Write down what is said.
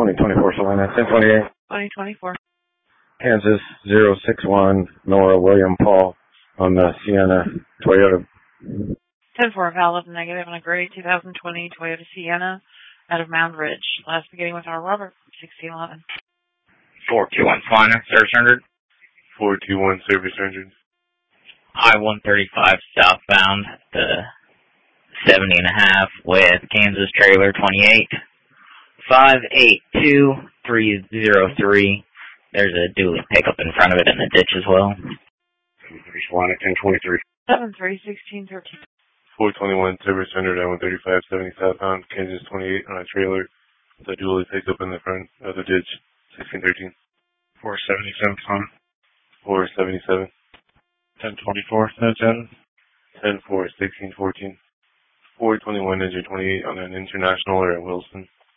2024 Salina, 1028. 2024. Kansas 061, Nora William Paul on the Sienna Toyota. 10-4, valid negative on a gray 2020 Toyota Sienna out of Mound Ridge. Last beginning with our Robert, 1611. 421 Salina, service rendered. 421 service rendered. I-135 southbound, the 70.5 with Kansas trailer 28. 582303. There's a dually pickup in front of it in the ditch as well. Salina, 1023. 731613. 421 service rendered. I-135 70 southbound, Kansas 28 on a trailer with a dually pickup in the front of the ditch. 1613. 477 Salina. 477. 1024, 10-4, 1614. 421 engine 28 on an international or a Wilson.